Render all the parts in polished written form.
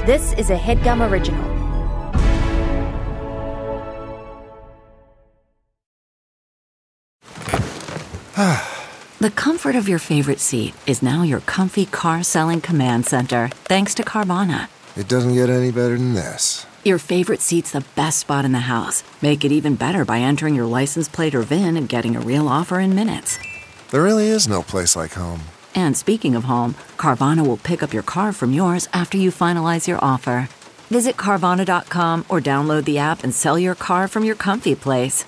This is a HeadGum original. The comfort of your favorite seat is now your comfy car-selling command center, thanks to Carvana. It doesn't get any better than this. Your favorite seat's the best spot in the house. Make it even better by entering your license plate or VIN and getting a real offer in minutes. There really is no place like home. And speaking of home, Carvana will pick up your car from yours after you finalize your offer. Visit Carvana.com or download the app and sell your car from your comfy place.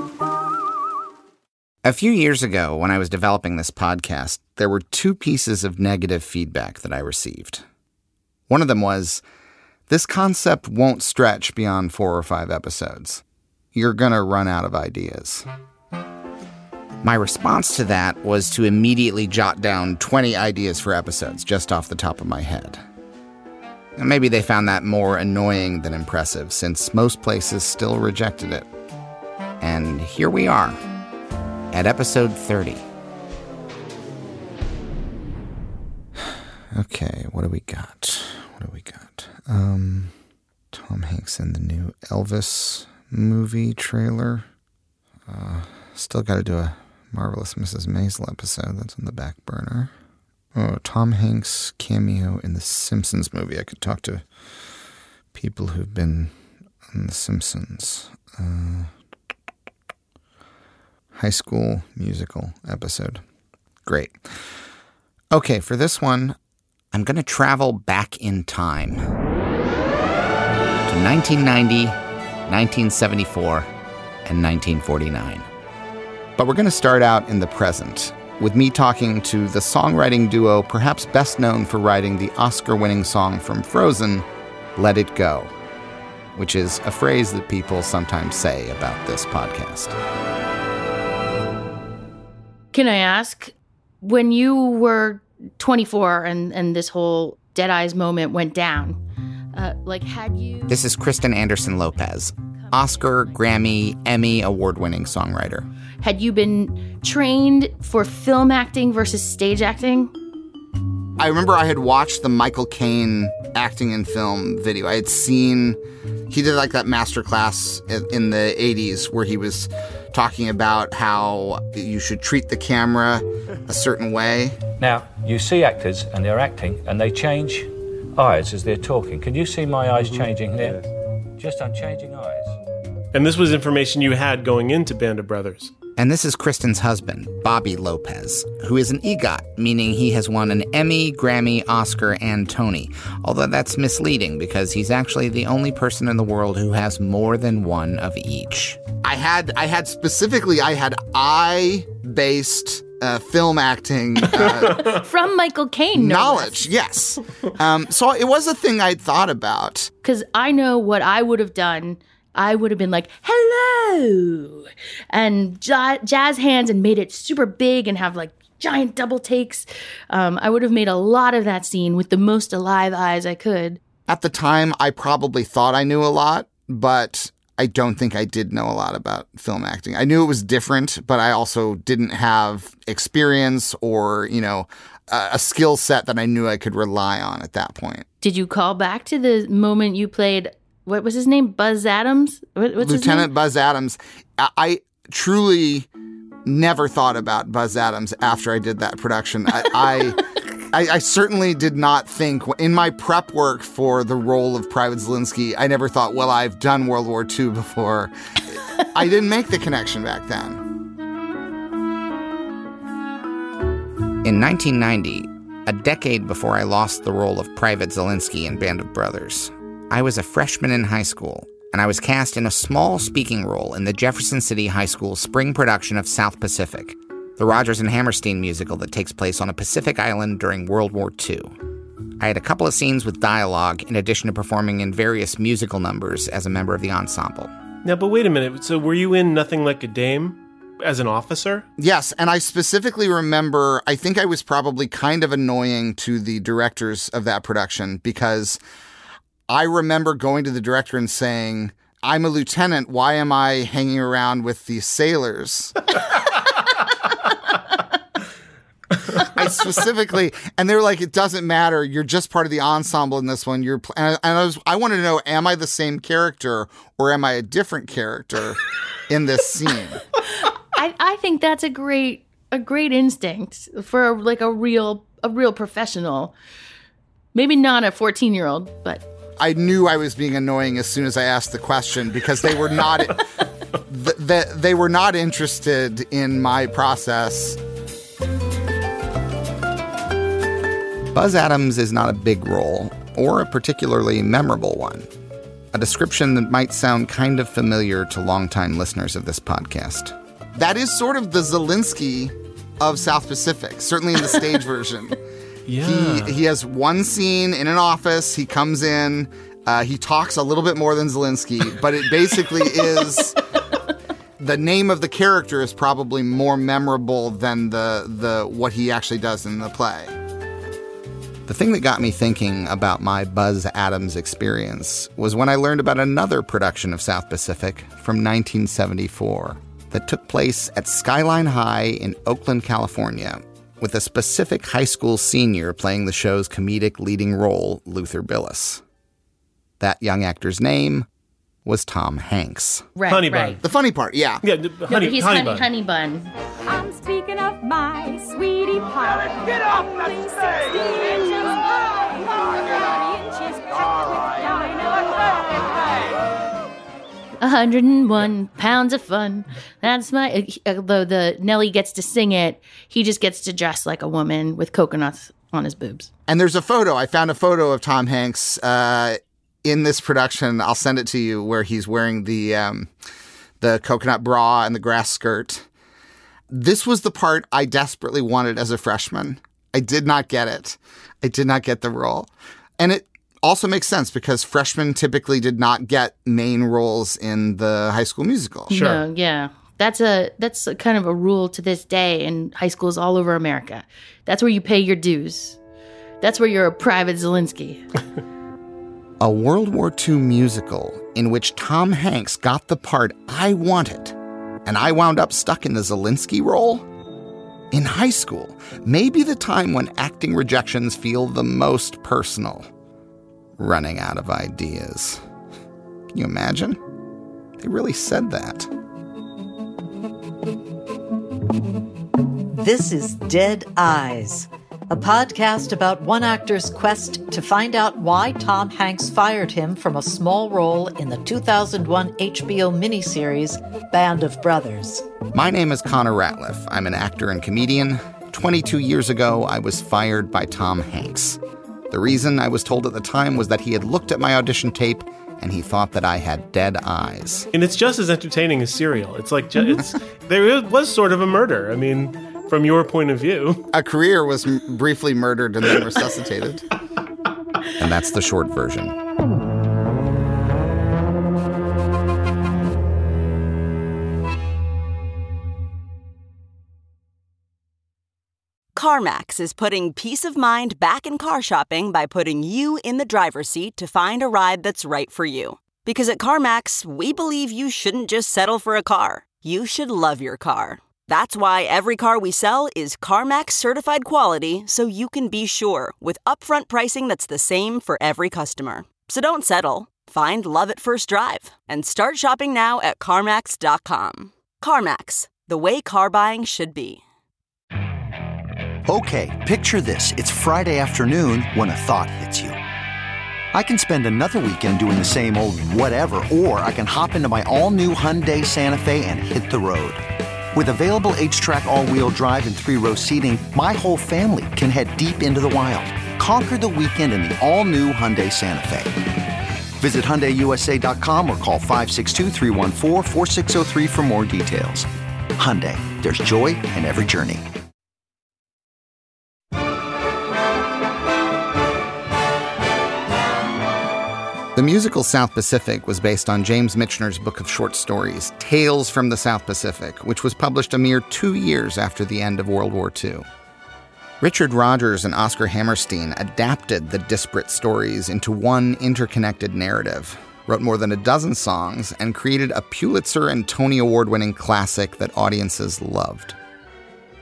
A few years ago, when I was developing this podcast, there were 2 pieces of negative feedback that I received. One of them was, this concept won't stretch beyond 4 or 5 episodes. You're gonna run out of ideas. My response to that was to immediately jot down 20 ideas for episodes just off the top of my head. And maybe they found that more annoying than impressive, since most places still rejected it. And here we are, at episode 30. Okay, what do we got? Tom Hanks in the new Elvis movie trailer. Still got to do a Marvelous Mrs. Maisel episode. That's on the back burner. Oh, Tom Hanks cameo in the Simpsons movie. I could talk to people who've been on the Simpsons. High School Musical episode. Great. Okay, for this one, I'm going to travel back in time to 1990, 1974, and 1949. But we're going to start out in the present, with me talking to the songwriting duo perhaps best known for writing the Oscar-winning song from Frozen, Let It Go, which is a phrase that people sometimes say about this podcast. Can I ask, when you were 24 and this whole Dead Eyes moment went down, had you... This is Kristen Anderson Lopez, Oscar, Grammy, Emmy award-winning songwriter. Had you been trained for film acting versus stage acting? I remember I had watched the Michael Caine acting in film video. I had seen, he did like that masterclass in the 80s where he was talking about how you should treat the camera a certain way. Now, you see actors and they're acting and they change eyes as they're talking. Can you see my eyes changing there? Just I'm changing eyes. And this was information you had going into Band of Brothers. And this is Kristen's husband, Bobby Lopez, who is an EGOT, meaning he has won an Emmy, Grammy, Oscar, and Tony. Although that's misleading because he's actually the only person in the world who has more than one of each. I had eye-based film acting from Michael Caine knowledge, yes. So it was a thing I'd thought about. Because I know what I would have done. I would have been like, hello, and jazz hands and made it super big and have like giant double takes. I would have made a lot of that scene with the most alive eyes I could. At the time, I probably thought I knew a lot, but I don't think I did know a lot about film acting. I knew it was different, but I also didn't have experience or, a skill set that I knew I could rely on at that point. Did you call back to the moment you played, what was his name? Buzz Adams? What's Lieutenant his name? Buzz Adams. I truly never thought about Buzz Adams after I did that production. I certainly did not think, in my prep work for the role of Private Zelensky, I never thought, well, I've done World War II before. I didn't make the connection back then. In 1990, a decade before I lost the role of Private Zelensky in Band of Brothers, I was a freshman in high school, and I was cast in a small speaking role in the Jefferson City High School spring production of South Pacific, the Rodgers and Hammerstein musical that takes place on a Pacific island during World War II. I had a couple of scenes with dialogue, in addition to performing in various musical numbers as a member of the ensemble. Now, but wait a minute. So were you in Nothing Like a Dame as an officer? Yes, and I specifically remember, I think I was probably kind of annoying to the directors of that production because I remember going to the director and saying, I'm a lieutenant, why am I hanging around with these sailors? I specifically, and they were like, it doesn't matter. You're just part of the ensemble in this one. I wanted to know, am I the same character or am I a different character in this scene? I think that's a great instinct for a real professional. Maybe not a 14-year-old, but I knew I was being annoying as soon as I asked the question because they were not they were not interested in my process. Buzz Adams is not a big role or a particularly memorable one. A description that might sound kind of familiar to longtime listeners of this podcast. That is sort of the Zelensky of South Pacific, certainly in the stage version. Yeah. He has one scene in an office. He comes in. He talks a little bit more than Zelensky, but it basically is the name of the character is probably more memorable than the what he actually does in the play. The thing that got me thinking about my Buzz Adams experience was when I learned about another production of South Pacific from 1974 that took place at Skyline High in Oakland, California, with a specific high school senior playing the show's comedic leading role, Luther Billis. That young actor's name was Tom Hanks. right, Honey right. Bun. The funny part, yeah. Yeah, No, honey, but he's honey bun. honey bun. I'm speaking of my sweetie pie. Get off the stage! 16 inches high, 30 inches packed with dynamite. 101 pounds of fun. That's my. Although the Nelly gets to sing it, he just gets to dress like a woman with coconuts on his boobs. And there's a photo. I found a photo of Tom Hanks in this production. I'll send it to you, where he's wearing the coconut bra and the grass skirt. This was the part I desperately wanted as a freshman. I did not get it. I did not get the role. And it also makes sense because freshmen typically did not get main roles in the High School Musical. Sure. No, yeah. That's a kind of a rule to this day in high schools all over America. That's where you pay your dues. That's where you're a private Zelensky. A World War II musical in which Tom Hanks got the part I wanted, and I wound up stuck in the Zelensky role? In high school, maybe the time when acting rejections feel the most personal. Running out of ideas. Can you imagine? They really said that. This is Dead Eyes, a podcast about one actor's quest to find out why Tom Hanks fired him from a small role in the 2001 HBO miniseries Band of Brothers. My name is Connor Ratliff. I'm an actor and comedian. 22 years ago, I was fired by Tom Hanks. The reason, I was told at the time, was that he had looked at my audition tape and he thought that I had dead eyes. And it's just as entertaining as Serial. It's like, there was sort of a murder. I mean, from your point of view. A career was briefly murdered and then resuscitated. And that's the short version. CarMax is putting peace of mind back in car shopping by putting you in the driver's seat to find a ride that's right for you. Because at CarMax, we believe you shouldn't just settle for a car. You should love your car. That's why every car we sell is CarMax certified quality, so you can be sure with upfront pricing that's the same for every customer. So don't settle. Find love at first drive and start shopping now at CarMax.com. CarMax, the way car buying should be. Okay, picture this. It's Friday afternoon when a thought hits you. I can spend another weekend doing the same old whatever, or I can hop into my all-new Hyundai Santa Fe and hit the road. With available H-Track all-wheel drive and 3-row seating, my whole family can head deep into the wild. Conquer the weekend in the all-new Hyundai Santa Fe. Visit HyundaiUSA.com or call 562-314-4603 for more details. Hyundai, there's joy in every journey. The musical South Pacific was based on James Michener's book of short stories, Tales from the South Pacific, which was published a mere 2 years after the end of World War II. Richard Rodgers and Oscar Hammerstein adapted the disparate stories into one interconnected narrative, wrote more than a dozen songs, and created a Pulitzer and Tony Award-winning classic that audiences loved.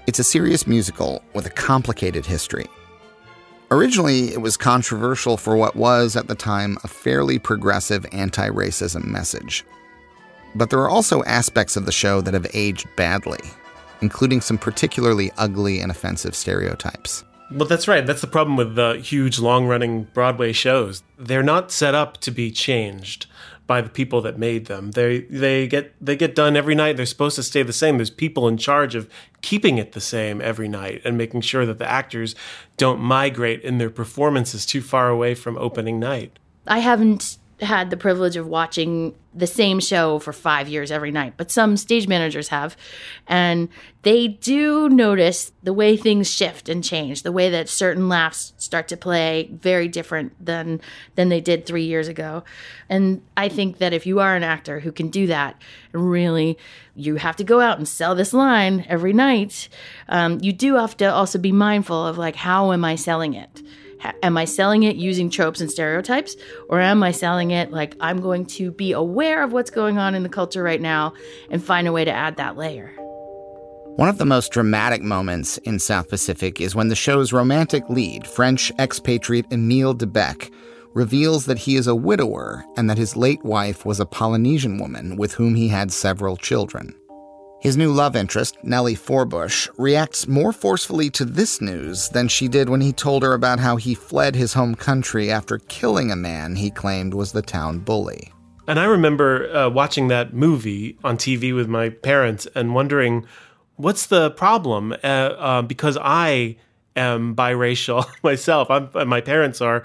It's a serious musical with a complicated history. Originally, it was controversial for what was, at the time, a fairly progressive anti-racism message. But there are also aspects of the show that have aged badly, including some particularly ugly and offensive stereotypes. Well, that's right. That's the problem with the huge, long-running Broadway shows. They're not set up to be changed by the people that made them. They get done every night. They're supposed to stay the same. There's people in charge of keeping it the same every night and making sure that the actors don't migrate in their performances too far away from opening night. I haven't had the privilege of watching the same show for 5 years every night, but some stage managers have. And they do notice the way things shift and change, the way that certain laughs start to play very different than they did 3 years ago. And I think that if you are an actor who can do that, really, you have to go out and sell this line every night. You do have to also be mindful of, like, how am I selling it? Am I selling it using tropes and stereotypes? Or am I selling it like I'm going to be aware of what's going on in the culture right now and find a way to add that layer? One of the most dramatic moments in South Pacific is when the show's romantic lead, French expatriate Emile Debec, reveals that he is a widower and that his late wife was a Polynesian woman with whom he had several children. His new love interest, Nellie Forbush, reacts more forcefully to this news than she did when he told her about how he fled his home country after killing a man he claimed was the town bully. And I remember watching that movie on TV with my parents and wondering, what's the problem? Because I am biracial myself. My parents are.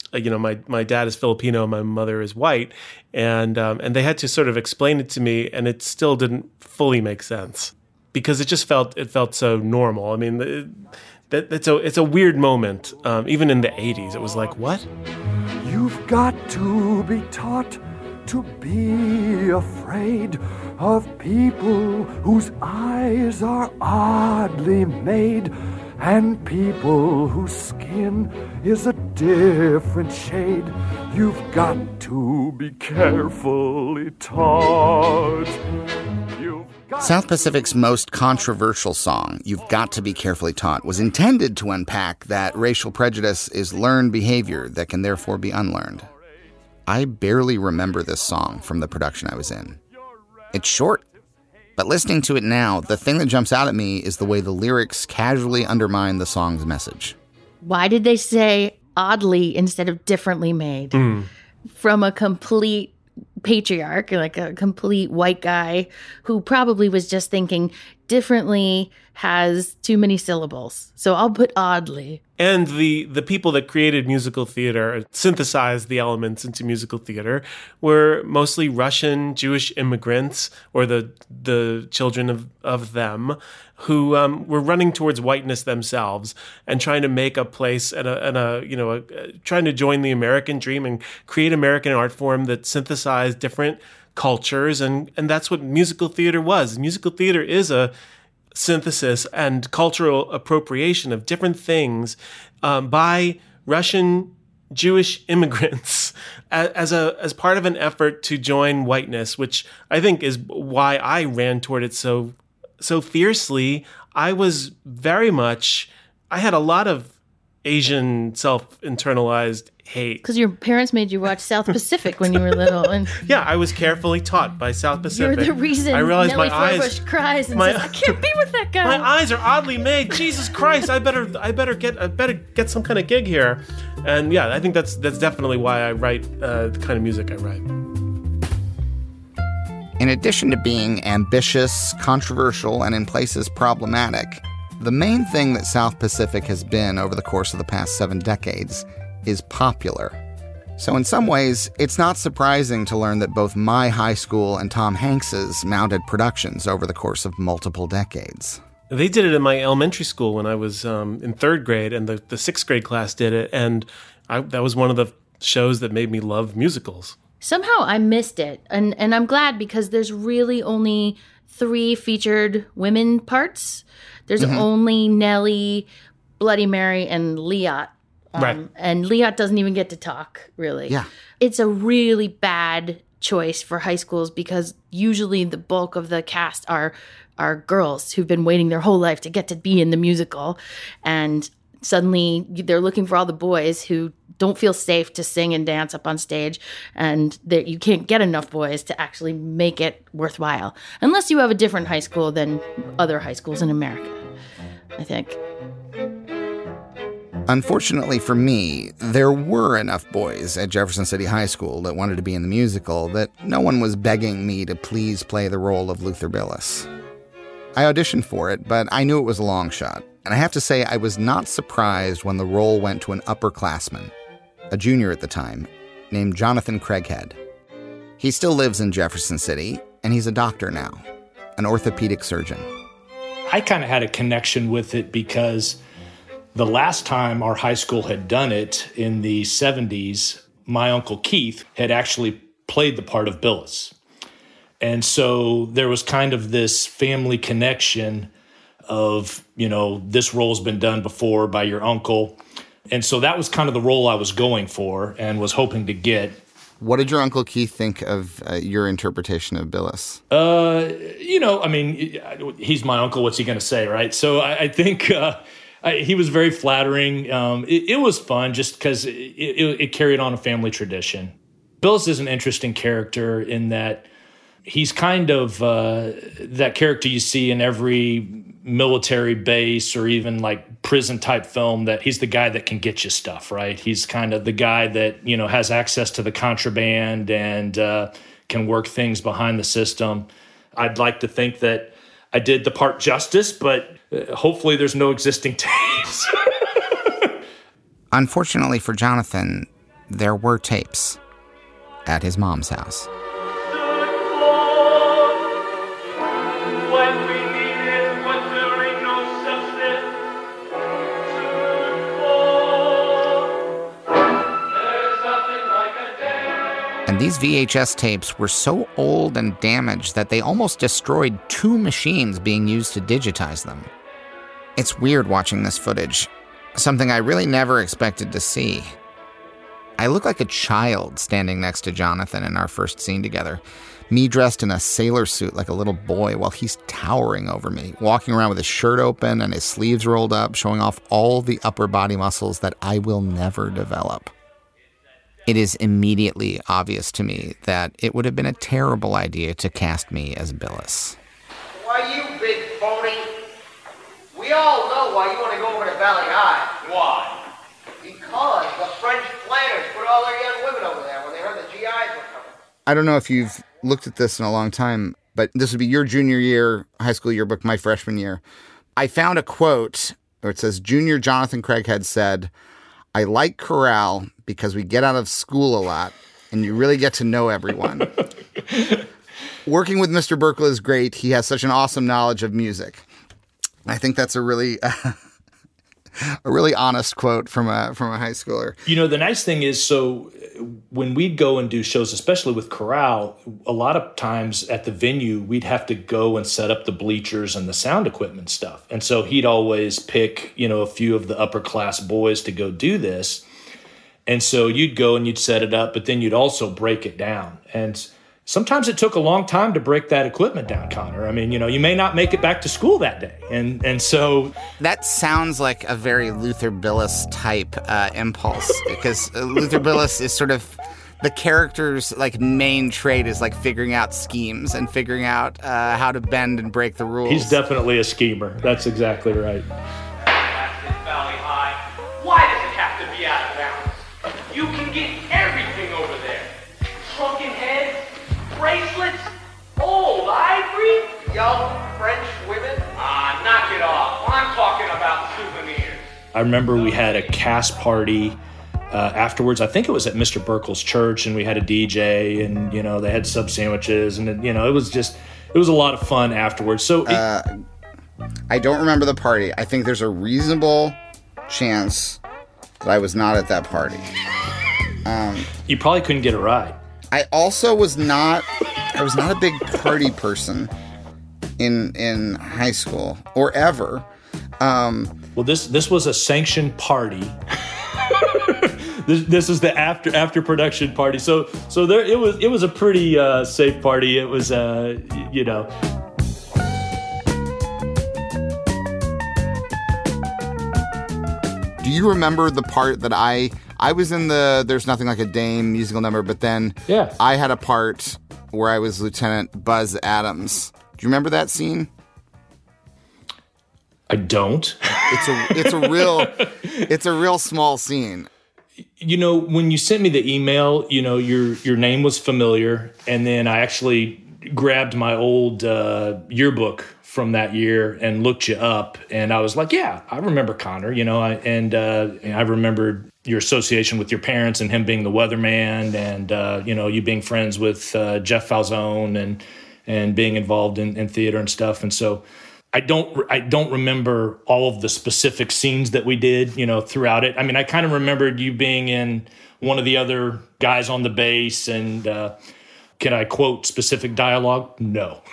My dad is Filipino, my mother is white, and they had to sort of explain it to me, and it still didn't fully make sense because it felt so normal. I mean, it's a weird moment. Even in the 80s, it was like, what? You've got to be taught to be afraid of people whose eyes are oddly made, and people whose skin is a different shade. You've got to be carefully taught. South Pacific's most controversial song, You've Got to Be Carefully Taught, was intended to unpack that racial prejudice is learned behavior that can therefore be unlearned. I barely remember this song from the production I was in. It's short, but listening to it now, the thing that jumps out at me is the way the lyrics casually undermine the song's message. Why did they say oddly instead of differently made? From a complete patriarch, like a complete white guy who probably was just thinking differently has too many syllables, so I'll put oddly. And the people that created musical theater, synthesized the elements into musical theater, were mostly Russian Jewish immigrants, or the children of them, who were running towards whiteness themselves and trying to make a place trying to join the American dream and create American art form that synthesized different cultures, and that's what musical theater was. Musical theater is a synthesis and cultural appropriation of different things by Russian Jewish immigrants as part of an effort to join whiteness, which I think is why I ran toward it so fiercely. I had a lot of Asian self-internalized hate. Because your parents made you watch South Pacific when you were little. And yeah, I was carefully taught by South Pacific. You're the reason I realized Nellie my Forbush eyes cries and says, I can't be with that guy. My eyes are oddly made. Jesus Christ, I better get some kind of gig here. And yeah, I think that's definitely why I write the kind of music I write. In addition to being ambitious, controversial, and in places problematic, the main thing that South Pacific has been over the course of the past 7 decades is popular. So in some ways, it's not surprising to learn that both my high school and Tom Hanks's mounted productions over the course of multiple decades. They did it in my elementary school when I was in 3rd grade, and the 6th grade class did it, and that was one of the shows that made me love musicals. Somehow I missed it, and I'm glad because there's really only 3 featured women parts. There's only Nellie, Bloody Mary, and Liat. Right. And Liat doesn't even get to talk, really. Yeah. It's a really bad choice for high schools because usually the bulk of the cast are girls who've been waiting their whole life to get to be in the musical, and suddenly they're looking for all the boys who don't feel safe to sing and dance up on stage, and that you can't get enough boys to actually make it worthwhile unless you have a different high school than other high schools in America, I think. Unfortunately for me, there were enough boys at Jefferson City High School that wanted to be in the musical that no one was begging me to please play the role of Luther Billis. I auditioned for it, but I knew it was a long shot, and I have to say I was not surprised when the role went to an upperclassman, a junior at the time, named Jonathan Craighead. He still lives in Jefferson City, and he's a doctor now, an orthopedic surgeon. I kind of had a connection with it because the last time our high school had done it in the 70s, my Uncle Keith had actually played the part of Billis. And so there was kind of this family connection of, this role's been done before by your uncle. And so that was kind of the role I was going for and was hoping to get. What did your Uncle Keith think of your interpretation of Billis? He's my uncle. What's he going to say, right? So I think he was very flattering. It was fun just because it carried on a family tradition. Billis is an interesting character in that he's kind of that character you see in every military base or even like prison type film, that he's the guy that can get you stuff, right? He's kind of the guy that, has access to the contraband and can work things behind the system. I'd like to think that I did the part justice, but hopefully there's no existing tapes. Unfortunately for Jonathan, there were tapes at his mom's house. And these VHS tapes were so old and damaged that they almost destroyed 2 machines being used to digitize them. It's weird watching this footage, something I really never expected to see. I look like a child standing next to Jonathan in our first scene together, me dressed in a sailor suit like a little boy while he's towering over me, walking around with his shirt open and his sleeves rolled up, showing off all the upper body muscles that I will never develop. It is immediately obvious to me that it would have been a terrible idea to cast me as Billis. Why, you big phony? We all know why you want to go over to Valley High. Why? Because the French planters put all their young women over there when they heard the GIs were coming. I don't know if you've looked at this in a long time, but this would be your junior year, high school yearbook, my freshman year. I found a quote where it says, Junior Jonathan Craighead said, "I like chorale because we get out of school a lot and you really get to know everyone." Working with Mr. Burkle is great. He has such an awesome knowledge of music. I think that's a really honest quote from a high schooler. The nice thing is, so when we'd go and do shows, especially with chorale, a lot of times at the venue, we'd have to go and set up the bleachers and the sound equipment stuff. And so he'd always pick, a few of the upper class boys to go do this. And so you'd go and you'd set it up, but then you'd also break it down. And sometimes it took a long time to break that equipment down, Connor. I mean, you may not make it back to school that day. And so... That sounds like a very Luther Billis type impulse, because Luther Billis is sort of the character's main trait is figuring out schemes and figuring out how to bend and break the rules. He's definitely a schemer. That's exactly right. Valley High. Why does it have to be out of bounds? You can get everything over there. Shrunken heads, bracelets, old ivory, young French women. Knock it off. I'm talking about souvenirs. I remember we had a cast party afterwards. I think it was at Mr. Burkle's church, and we had a DJ, and they had sub sandwiches, and it was a lot of fun afterwards. So I don't remember the party. I think there's a reasonable chance that I was not at that party. You probably couldn't get a ride. I also was not a big party person in high school or ever. Well, this was a sanctioned party. This is the after production party. So there it was a pretty safe party. It was you know. Do you remember the part that I was in the There's Nothing Like a Dame musical number, but then I had a part where I was Lieutenant Buzz Adams. Do you remember that scene? I don't. It's a real small scene. You know, when you sent me the email, you know, your name was familiar, and then I actually grabbed my old yearbook from that year and looked you up, and I was like, yeah, I remember Connor, you know, and I remembered your association with your parents and him being the weatherman, and you know, you being friends with Jeff Falzone and being involved in theater and stuff, and so I don't remember all of the specific scenes that we did, you know, throughout it. I mean, I kind of remembered you being in one of the other guys on the bass, and can I quote specific dialogue? No.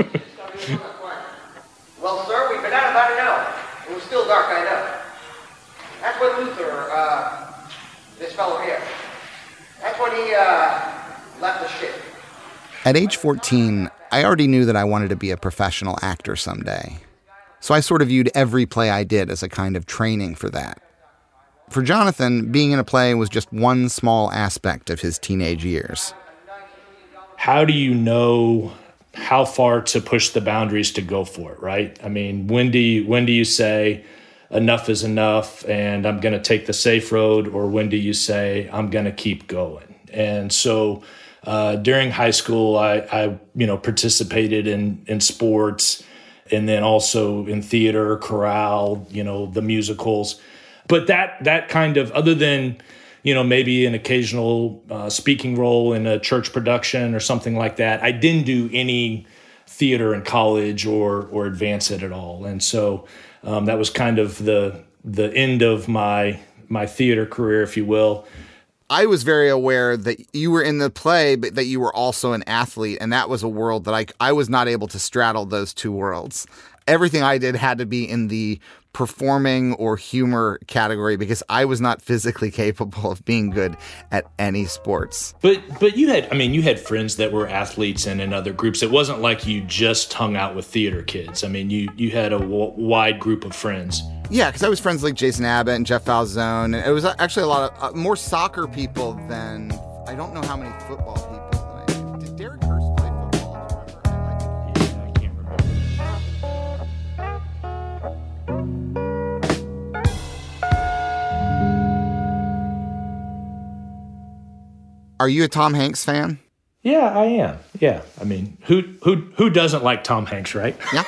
Well, sir, we've been out about an hour. It was still dark, I know. That's when Luther, this fellow here, that's when he left the ship. At age 14, I already knew that I wanted to be a professional actor someday. So I sort of viewed every play I did as a kind of training for that. For Jonathan, being in a play was just one small aspect of his teenage years. How do you know how far to push the boundaries to go for it, right? I mean, when do you say enough is enough and I'm going to take the safe road, or when do you say I'm going to keep going? And so during high school, I participated in sports, and then also in theater, chorale, you know, the musicals. But that kind of, other than, you know, maybe an occasional speaking role in a church production or something like that, I didn't do any theater in college or advance it at all. And so that was kind of the end of my theater career, if you will. I was very aware that you were in the play, but that you were also an athlete, and that was a world that I was not able to straddle those two worlds. Everything I did had to be in the performing or humor category because I was not physically capable of being good at any sports. But you had friends that were athletes and in other groups. It wasn't like you just hung out with theater kids. I mean, you had a wide group of friends. Yeah, because I was friends like Jason Abbott and Jeff Falzone, and it was actually a lot of more soccer people than, I don't know how many football people that I knew. Did Derek Hurst play football? I can't remember. Are you a Tom Hanks fan? Yeah, I am. Yeah, I mean, who doesn't like Tom Hanks, right? Yeah.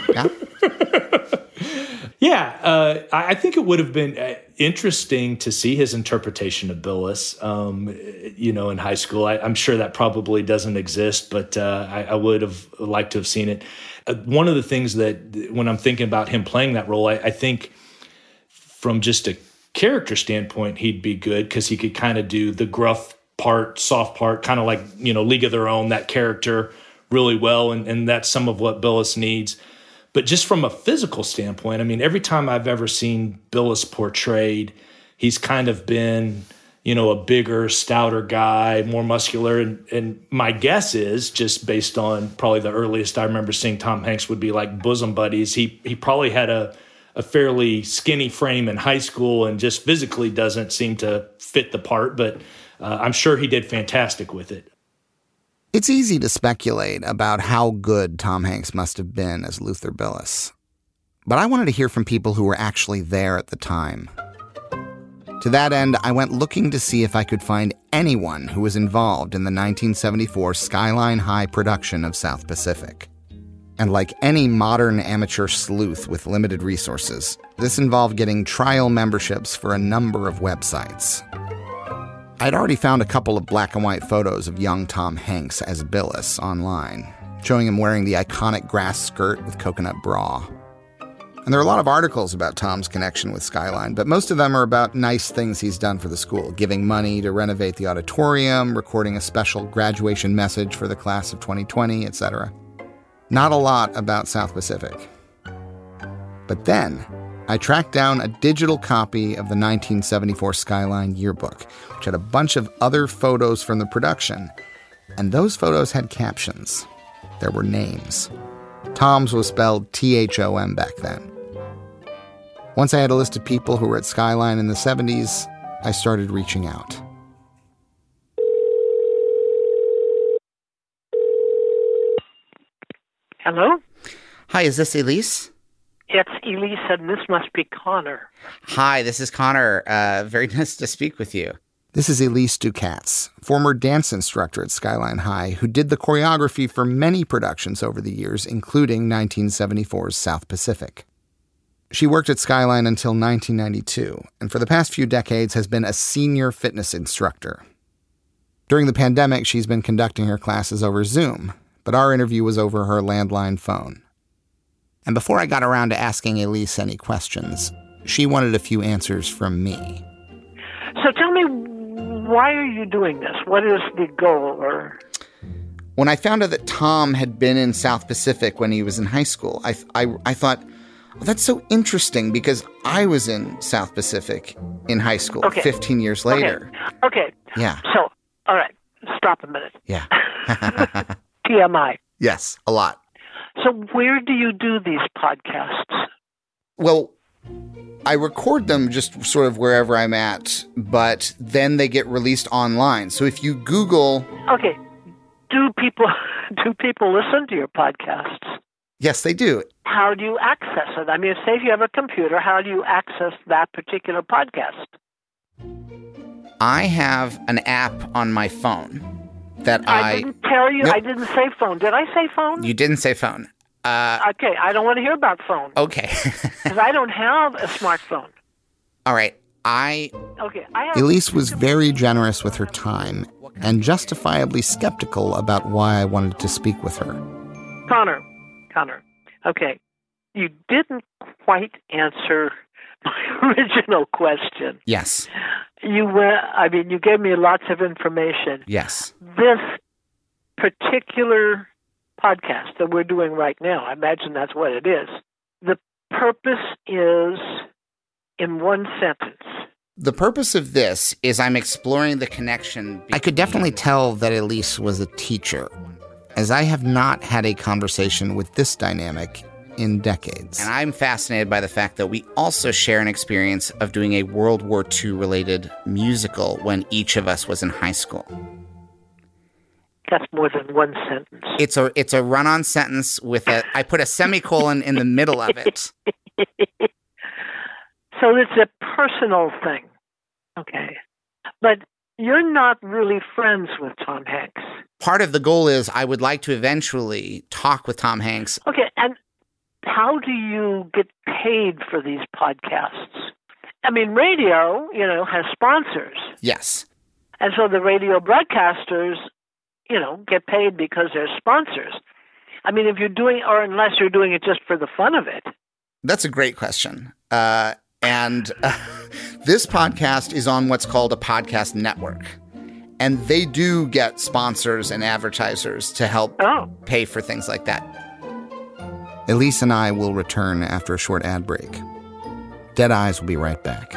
Yeah, I think it would have been interesting to see his interpretation of Billis, you know, in high school. I'm sure that probably doesn't exist, but I would have liked to have seen it. One of the things that, when I'm thinking about him playing that role, I think from just a character standpoint, he'd be good because he could kind of do the gruff part, soft part, kind of like, you know, League of Their Own, that character really well, and that's some of what Billis needs. But just from a physical standpoint, I mean, every time I've ever seen Billis portrayed, he's kind of been, you know, a bigger, stouter guy, more muscular. And my guess is, just based on probably the earliest I remember seeing Tom Hanks would be like bosom buddies. He probably had a fairly skinny frame in high school and just physically doesn't seem to fit the part. But I'm sure he did fantastic with it. It's easy to speculate about how good Tom Hanks must have been as Luther Billis. But I wanted to hear from people who were actually there at the time. To that end, I went looking to see if I could find anyone who was involved in the 1974 Skyline High production of South Pacific. And like any modern amateur sleuth with limited resources, this involved getting trial memberships for a number of websites. I'd already found a couple of black and white photos of young Tom Hanks as Billis online, showing him wearing the iconic grass skirt with coconut bra. And there are a lot of articles about Tom's connection with Skyline, but most of them are about nice things he's done for the school, giving money to renovate the auditorium, recording a special graduation message for the class of 2020, etc. Not a lot about South Pacific. But then, I tracked down a digital copy of the 1974 Skyline yearbook, which had a bunch of other photos from the production. And those photos had captions. There were names. Tom's was spelled T-H-O-M back then. Once I had a list of people who were at Skyline in the 70s, I started reaching out. Hello? Hi, is this Elise? It's Elise, and this must be Connor. Hi, this is Connor. Very nice to speak with you. This is Elise Ducatz, former dance instructor at Skyline High, who did the choreography for many productions over the years, including 1974's South Pacific. She worked at Skyline until 1992, and for the past few decades has been a senior fitness instructor. During the pandemic, she's been conducting her classes over Zoom, but our interview was over her landline phone. And before I got around to asking Elise any questions, she wanted a few answers from me. So tell me, why are you doing this? What is the goal? Or when I found out that Tom had been in South Pacific when he was in high school, I thought, well, that's so interesting because I was in South Pacific in high school 15 years later. Okay. Yeah. So, all right, stop a minute. Yeah. TMI. Yes, a lot. So where do you do these podcasts? Well, I record them just sort of wherever I'm at, but then they get released online. So if you Google... Okay. Do people listen to your podcasts? Yes, they do. How do you access it? I mean, say if you have a computer, how do you access that particular podcast? I have an app on my phone that I didn't tell you. Nope. I didn't say phone. Did I say phone? You didn't say phone. Okay, I don't want to hear about phone. Okay. Because I don't have a smartphone. All right. Elise was very generous with her time and justifiably skeptical about why I wanted to speak with her. Connor. Okay. You didn't quite answer my original question. Yes. You gave me lots of information. Yes. This particular podcast that we're doing right now, I imagine that's what it is. The purpose is in one sentence. The purpose of this is I'm exploring the connection. I could definitely tell that Elise was a teacher, as I have not had a conversation with this dynamic in decades. And I'm fascinated by the fact that we also share an experience of doing a World War II related musical when each of us was in high school. That's more than one sentence. It's a run-on sentence with I put a semicolon in the middle of it. So it's a personal thing. Okay. But you're not really friends with Tom Hanks. Part of the goal is I would like to eventually talk with Tom Hanks. Okay, and how do you get paid for these podcasts? I mean, radio, has sponsors. Yes. And so the radio broadcasters, get paid because they're sponsors. I mean, if you're doing, or unless you're doing it just for the fun of it. That's a great question. And this podcast is on what's called a podcast network. And they do get sponsors and advertisers to help pay for things like that. Elise and I will return after a short ad break. Dead Eyes will be right back.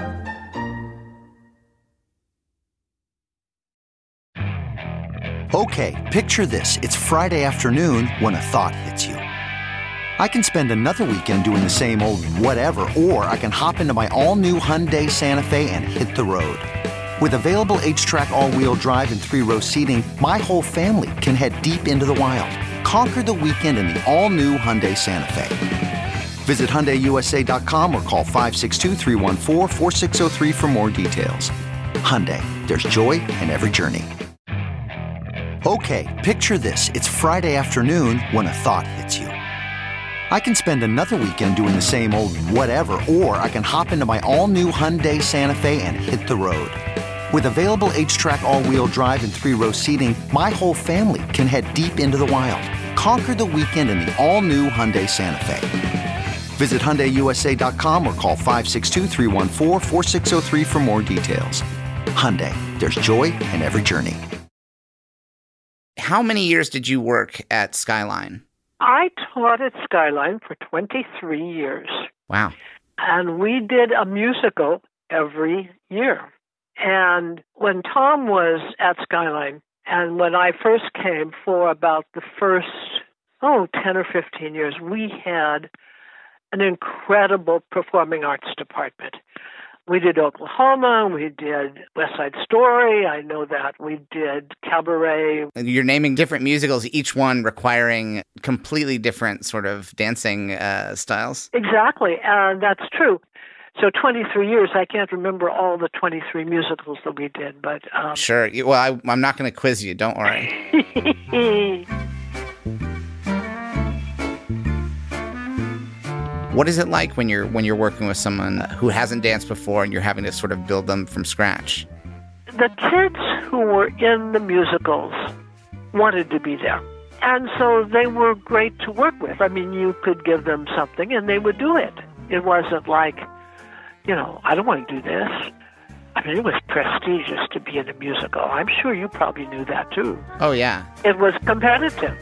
Okay, picture this. It's Friday afternoon when a thought hits you. I can spend another weekend doing the same old whatever, or I can hop into my all-new Hyundai Santa Fe and hit the road. With available H-Track all-wheel drive and 3-row seating, my whole family can head deep into the wild. Conquer the weekend in the all-new Hyundai Santa Fe. Visit HyundaiUSA.com or call 562-314-4603 for more details. Hyundai, there's joy in every journey. Okay, picture this. It's Friday afternoon when a thought hits you. I can spend another weekend doing the same old whatever, or I can hop into my all-new Hyundai Santa Fe and hit the road. With available H-Track all-wheel drive and 3-row seating, my whole family can head deep into the wild. Conquer the weekend in the all-new Hyundai Santa Fe. Visit HyundaiUSA.com or call 562-314-4603 for more details. Hyundai, there's joy in every journey. How many years did you work at Skyline? I taught at Skyline for 23 years. Wow. And we did a musical every year. And when Tom was at Skyline, and when I first came for about the first, 10 or 15 years, we had an incredible performing arts department. We did Oklahoma, we did West Side Story, I know that. We did Cabaret. You're naming different musicals, each one requiring completely different sort of dancing styles. Exactly, and that's true. So 23 years, I can't remember all the 23 musicals that we did, but... Sure. Well, I'm not going to quiz you, don't worry. What is it like when you're working with someone who hasn't danced before and you're having to sort of build them from scratch? The kids who were in the musicals wanted to be there. And so they were great to work with. I mean, you could give them something and they would do it. It wasn't like, I don't want to do this. I mean, it was prestigious to be in a musical. I'm sure you probably knew that too. Oh, yeah. It was competitive.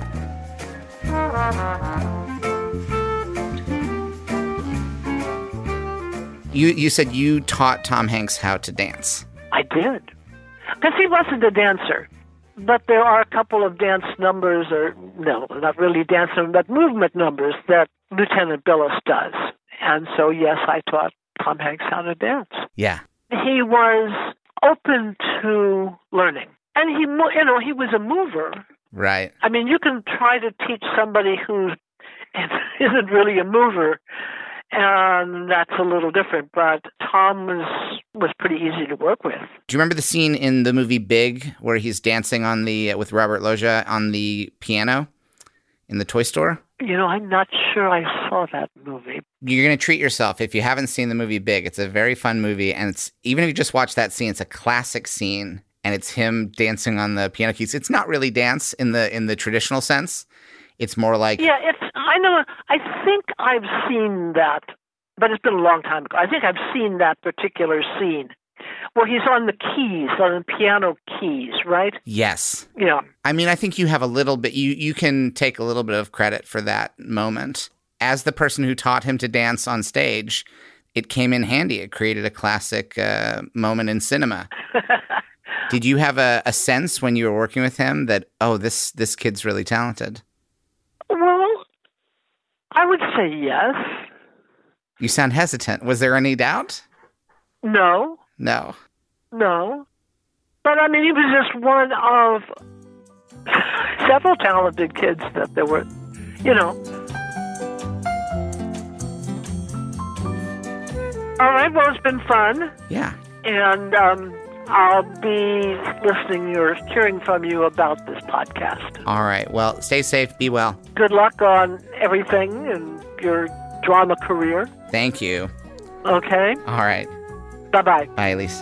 You said you taught Tom Hanks how to dance. I did. Because he wasn't a dancer. But there are a couple of dance numbers, not really dance numbers, but movement numbers that Lieutenant Billis does. And so, yes, I taught Tom Hanks how to dance. Yeah. He was open to learning. And he was a mover. Right. I mean, you can try to teach somebody who isn't really a mover, and that's a little different. But Tom was pretty easy to work with. Do you remember the scene in the movie Big where he's dancing with Robert Loggia on the piano in the toy store? I'm not sure I saw that movie. You're going to treat yourself if you haven't seen the movie Big. It's a very fun movie, and even if you just watch that scene, it's a classic scene, and it's him dancing on the piano keys. It's not really dance in the traditional sense. It's more like... Yeah, I know. I think I've seen that, but it's been a long time ago. I think I've seen that particular scene where he's on the keys, on the piano keys, right? Yes. Yeah. I mean, I think you have a little bit... You can take a little bit of credit for that moment. As the person who taught him to dance on stage, it came in handy. It created a classic moment in cinema. Did you have a sense when you were working with him that, this kid's really talented? Well, I would say yes. You sound hesitant. Was there any doubt? No. No. No. But, I mean, he was just one of several talented kids that there were, All right, well, it's been fun. Yeah. And I'll be listening or hearing from you about this podcast. All right. Well, stay safe. Be well. Good luck on everything in your drama career. Thank you. Okay. All right. Bye-bye. Bye, Elise.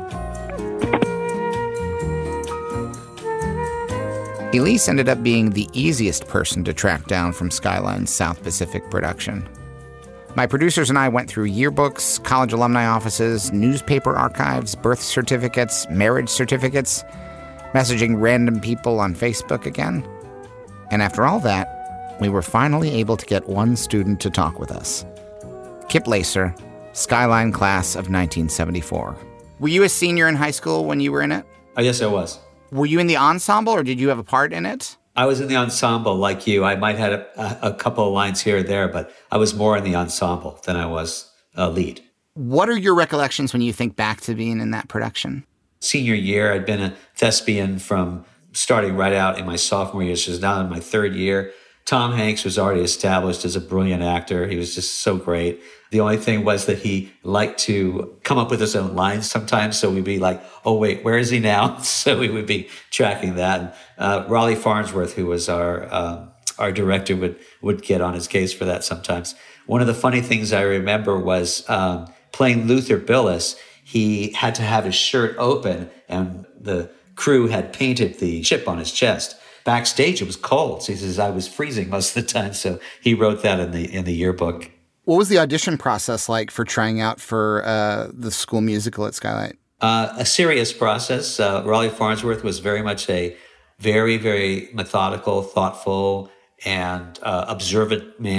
Elise ended up being the easiest person to track down from Skyline's South Pacific production. My producers and I went through yearbooks, college alumni offices, newspaper archives, birth certificates, marriage certificates, messaging random people on Facebook again. And after all that, we were finally able to get one student to talk with us. Kip Lacer, Skyline class of 1974. Were you a senior in high school when you were in it? Yes, I was. Were you in the ensemble, or did you have a part in it? I was in the ensemble like you. I might have had a couple of lines here or there, but I was more in the ensemble than I was a lead. What are your recollections when you think back to being in that production? Senior year, I'd been a thespian from starting right out in my sophomore year, so now in my third year. Tom Hanks was already established as a brilliant actor. He was just so great. The only thing was that he liked to come up with his own lines sometimes. So we'd be like, oh, wait, where is he now? So we would be tracking that. And Raleigh Farnsworth, who was our director, would get on his case for that sometimes. One of the funny things I remember was playing Luther Billis. He had to have his shirt open, and the crew had painted the chip on his chest. Backstage, it was cold. So he says, I was freezing most of the time. So he wrote that in the yearbook. What was the audition process like for trying out for the school musical at Skylight? A serious process. Raleigh Farnsworth was very much a very, very methodical, thoughtful, and observant man.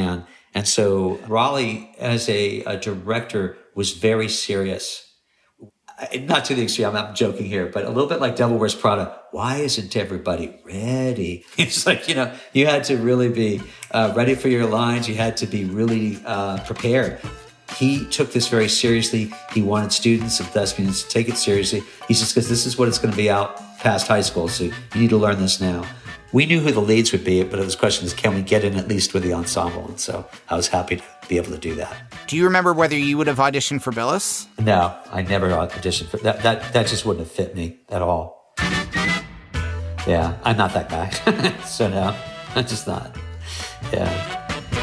And so Raleigh, as a director, was very serious. Not to the extreme, I'm joking here, but a little bit like Devil Wears Prada. Why isn't everybody ready? It's like, you had to really be ready for your lines. You had to be really prepared. He took this very seriously. He wanted students and thespians to take it seriously. He says, because this is what it's going to be out past high school, so you need to learn this now. We knew who the leads would be, but it was question is, can we get in at least with the ensemble? And so I was happy to be able to do that. Do you remember whether you would have auditioned for Billis? No, I never auditioned for that. That just wouldn't have fit me at all. Yeah, I'm not that guy. So no, I'm just not. Yeah.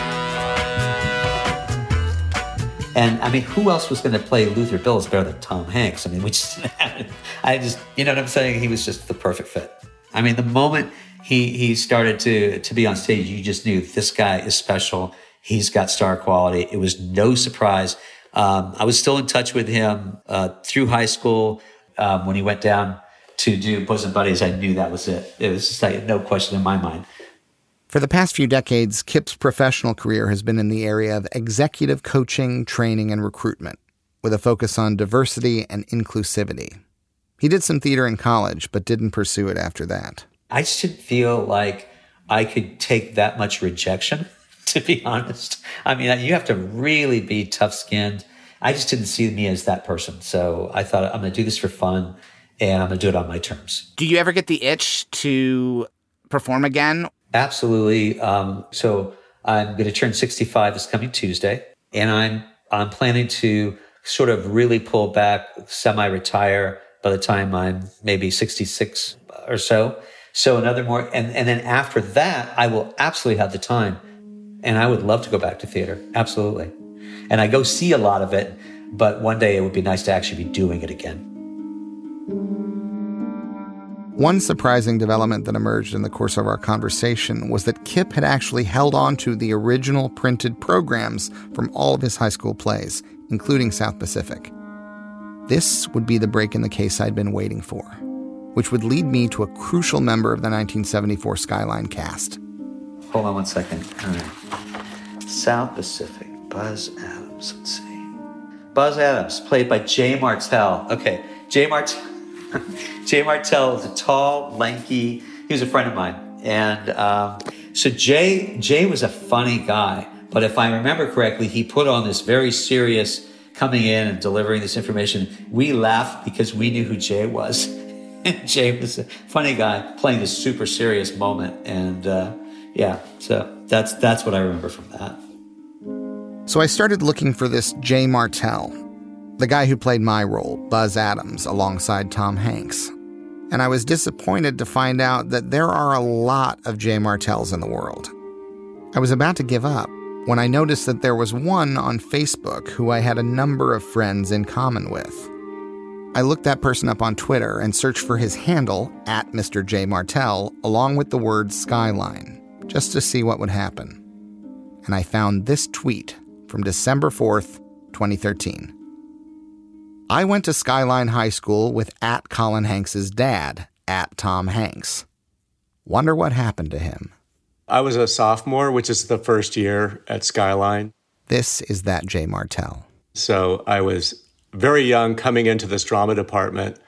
And I mean, who else was going to play Luther Billis better than Tom Hanks? I mean, we just didn't have it. You know what I'm saying? He was just the perfect fit. I mean, the moment he started to be on stage, you just knew this guy is special. He's got star quality. It was no surprise. I was still in touch with him through high school. When he went down to do Bosom Buddies, I knew that was it. It was just like no question in my mind. For the past few decades, Kip's professional career has been in the area of executive coaching, training, and recruitment, with a focus on diversity and inclusivity. He did some theater in college, but didn't pursue it after that. I just didn't feel like I could take that much rejection, to be honest. I mean, you have to really be tough-skinned. I just didn't see me as that person. So I thought, I'm going to do this for fun, and I'm going to do it on my terms. Do you ever get the itch to perform again? Absolutely. So I'm going to turn 65 this coming Tuesday, and I'm planning to sort of really pull back, semi-retire by the time I'm maybe 66 or so. So another more, and then after that, I will absolutely have the time, and I would love to go back to theater. Absolutely. And I go see a lot of it, but one day it would be nice to actually be doing it again. One surprising development that emerged in the course of our conversation was that Kip had actually held on to the original printed programs from all of his high school plays, including South Pacific. This would be the break in the case I'd been waiting for, which would lead me to a crucial member of the 1974 Skyline cast. Hold on one second. All right. South Pacific, Buzz Adams. Let's see. Buzz Adams, played by Jay Martell. Okay, Jay Martell is a tall, lanky, he was a friend of mine. And so Jay was a funny guy. But if I remember correctly, he put on this very serious coming in and delivering this information. We laughed because we knew who Jay was. And Jay was a funny guy playing this super serious moment. And so that's what I remember from that. So I started looking for this Jay Martell, the guy who played my role, Buzz Adams, alongside Tom Hanks. And I was disappointed to find out that there are a lot of Jay Martells in the world. I was about to give up when I noticed that there was one on Facebook who I had a number of friends in common with. I looked that person up on Twitter and searched for his handle, @Mr. J. Martell, along with the word Skyline, just to see what would happen. And I found this tweet from December 4th, 2013. I went to Skyline High School with @Colin Hanks' dad, @Tom Hanks. Wonder what happened to him. I was a sophomore, which is the first year at Skyline. This is that Jay Martell. So I was very young coming into this drama department.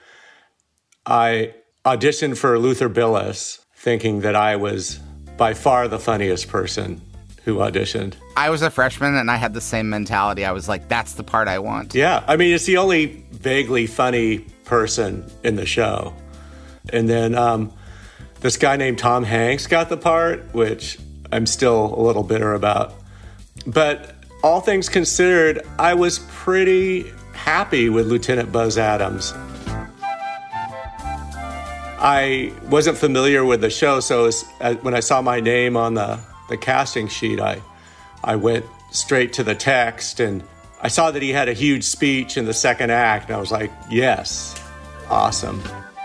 I auditioned for Luther Billis, thinking that I was by far the funniest person who auditioned. I was a freshman and I had the same mentality. I was like, that's the part I want. Yeah, I mean, it's the only vaguely funny person in the show. And then this guy named Tom Hanks got the part, which I'm still a little bitter about. But all things considered, I was pretty happy with Lieutenant Buzz Adams. I wasn't familiar with the show, so when I saw my name on the casting sheet, I went straight to the text, and I saw that he had a huge speech in the second act, and I was like, yes, awesome.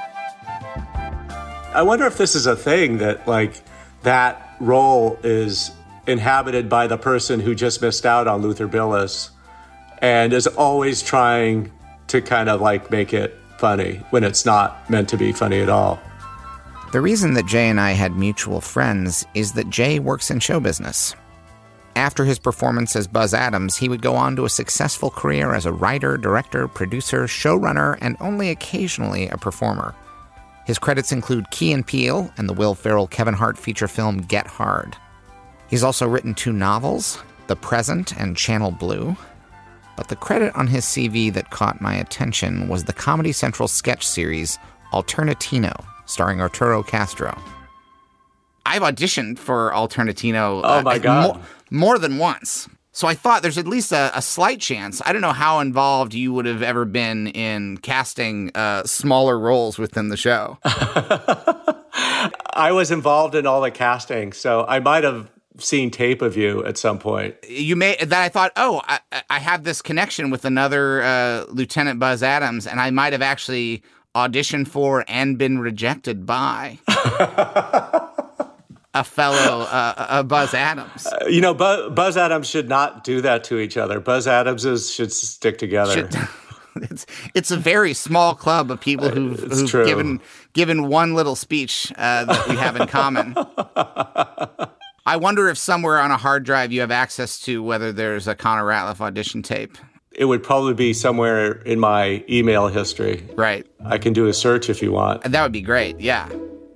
I wonder if this is a thing that, like, that role is inhabited by the person who just missed out on Luther Billis and is always trying to kind of, like, make it funny when it's not meant to be funny at all. The reason that Jay and I had mutual friends is that Jay works in show business. After his performance as Buzz Adams, he would go on to a successful career as a writer, director, producer, showrunner, and only occasionally a performer. His credits include Key and Peele and the Will Ferrell Kevin Hart feature film Get Hard. He's also written 2 novels, The Present and Channel Blue. But the credit on his CV that caught my attention was the Comedy Central sketch series Alternatino, starring Arturo Castro. I've auditioned for Alternatino Oh my God. more than once. So I thought there's at least a slight chance. I don't know how involved you would have ever been in casting smaller roles within the show. I was involved in all the casting, so I might have seen tape of you at some point. That I thought, I have this connection with another Lieutenant Buzz Adams, and I might have actually auditioned for and been rejected by a fellow Buzz Adams. Buzz Adams should not do that to each other. Buzz Adamses should stick together. It's a very small club of people who've given one little speech that we have in common. I wonder if somewhere on a hard drive you have access to whether there's a Connor Ratliff audition tape. It would probably be somewhere in my email history. Right. I can do a search if you want. That would be great, yeah.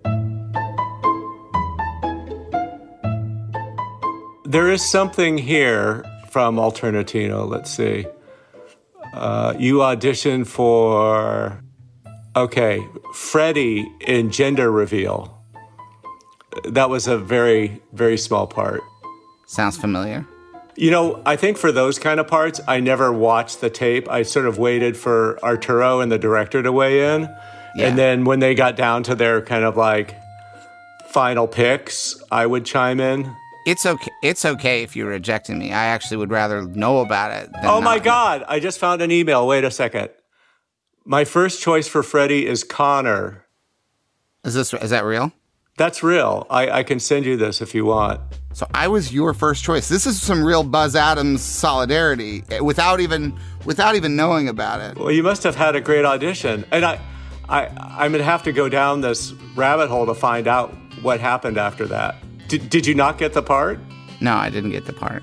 There is something here from Alternatino. Let's see. You auditioned for, Freddie in Gender Reveal. That was a very, very small part. Sounds familiar. I think for those kind of parts, I never watched the tape. I sort of waited for Arturo and the director to weigh in. Yeah. And then when they got down to their kind of like final picks, I would chime in. It's okay if you're rejecting me. I actually would rather know about it than Oh my God, I just found an email. Wait a second. My first choice for Freddie is Connor. Is that real? That's real. I can send you this if you want. So I was your first choice. This is some real Buzz Adams solidarity without even knowing about it. Well, you must have had a great audition. And I'm going to have to go down this rabbit hole to find out what happened after that. Did you not get the part? No, I didn't get the part.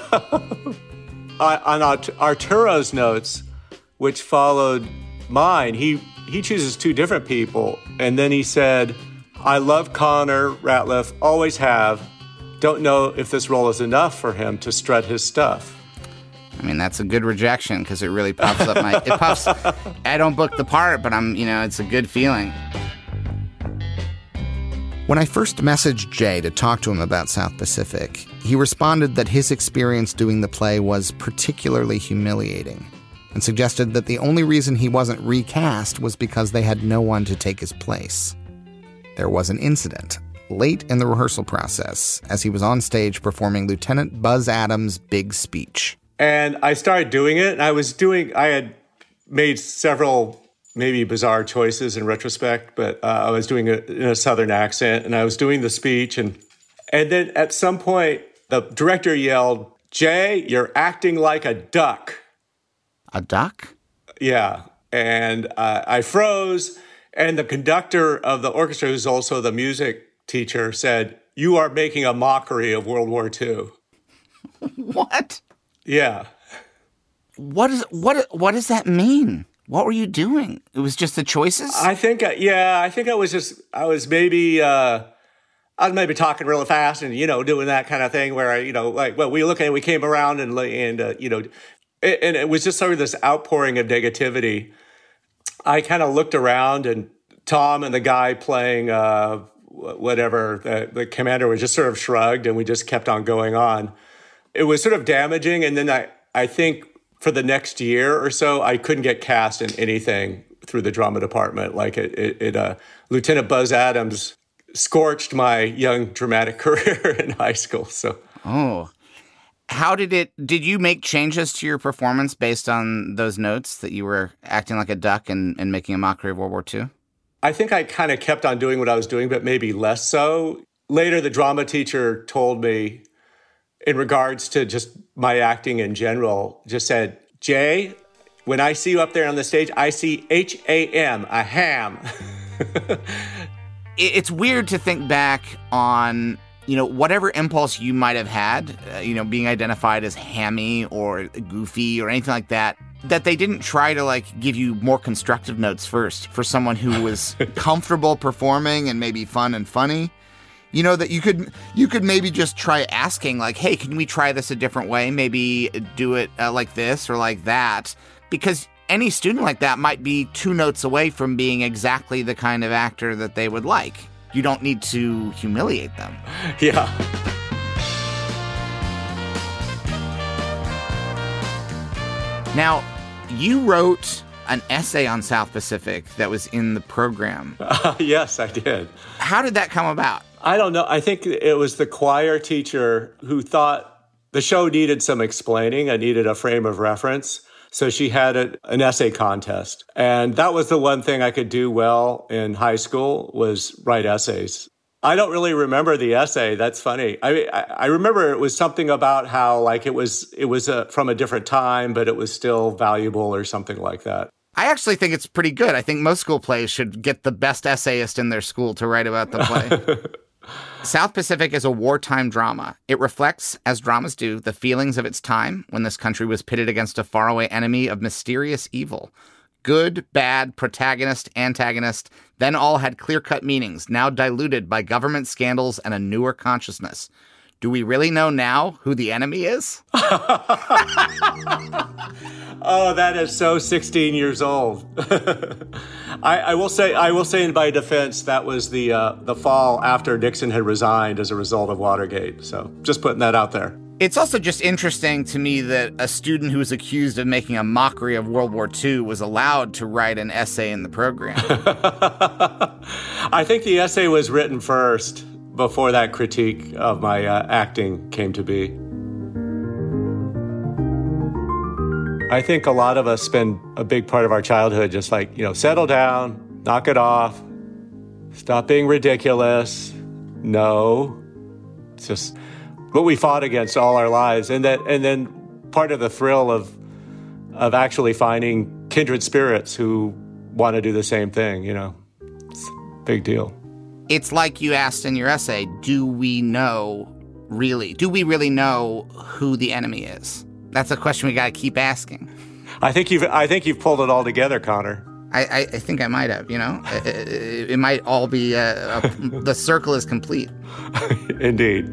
On Arturo's notes, which followed mine, he chooses 2 different people. And then he said, I love Connor Ratliff, always have. Don't know if this role is enough for him to strut his stuff. I mean, that's a good rejection because it really pops up I don't book the part, but it's a good feeling. When I first messaged Jay to talk to him about South Pacific, he responded that his experience doing the play was particularly humiliating and suggested that the only reason he wasn't recast was because they had no one to take his place. There was an incident late in the rehearsal process as he was on stage performing Lieutenant Buzz Adams' big speech. And I started doing it, and I had made several maybe bizarre choices in retrospect, but I was doing it in a Southern accent, and I was doing the speech, and then at some point, the director yelled, Jay, you're acting like a duck. A duck? Yeah, and I froze, and the conductor of the orchestra, who's also the music teacher, said, you are making a mockery of World War II. What? Yeah. What does that mean? What were you doing? It was just the choices? I think I was maybe talking really fast and, doing that kind of thing where we came around and it was just sort of this outpouring of negativity. I kind of looked around and Tom and the guy playing the commander was just sort of shrugged and we just kept on going on. It was sort of damaging. And then I think for the next year or so, I couldn't get cast in anything through the drama department. Like Lieutenant Buzz Adams scorched my young dramatic career in high school. So. Oh. How did you make changes to your performance based on those notes that you were acting like a duck and making a mockery of World War II? I think I kind of kept on doing what I was doing, but maybe less so. Later, the drama teacher told me, in regards to just my acting in general, just said, Jay, when I see you up there on the stage, I see H-A-M, a ham. It's weird to think back on whatever impulse you might have had, being identified as hammy or goofy or anything like that, that they didn't try to like give you more constructive notes first for someone who was comfortable performing and maybe fun and funny. That you could maybe just try asking like, hey, can we try this a different way? Maybe do it like this or like that. Because any student like that might be 2 notes away from being exactly the kind of actor that they would like. You don't need to humiliate them. Yeah. Now, you wrote an essay on South Pacific that was in the program. Yes, I did. How did that come about? I don't know. I think it was the choir teacher who thought the show needed some explaining. I needed a frame of reference. So she had an essay contest. And that was the one thing I could do well in high school was write essays. I don't really remember the essay. That's funny. I remember it was something about how like it was from a different time, but it was still valuable or something like that. I actually think it's pretty good. I think most school plays should get the best essayist in their school to write about the play. South Pacific is a wartime drama. It reflects, as dramas do, the feelings of its time when this country was pitted against a faraway enemy of mysterious evil. Good, bad, protagonist, antagonist, then all had clear-cut meanings, now diluted by government scandals and a newer consciousness. Do we really know now who the enemy is? Oh, that is so 16 years old. I will say in my defense, that was the fall after Nixon had resigned as a result of Watergate. So just putting that out there. It's also just interesting to me that a student who was accused of making a mockery of World War II was allowed to write an essay in the program. I think the essay was written first before that critique of my acting came to be. I think a lot of us spend a big part of our childhood just like, settle down, knock it off, stop being ridiculous. No, it's just what we fought against all our lives. And then part of the thrill of actually finding kindred spirits who want to do the same thing, it's a big deal. It's like you asked in your essay, do we really know who the enemy is? That's a question we got to keep asking. I think you've pulled it all together, Connor. I think I might have, It might all be, the circle is complete. Indeed.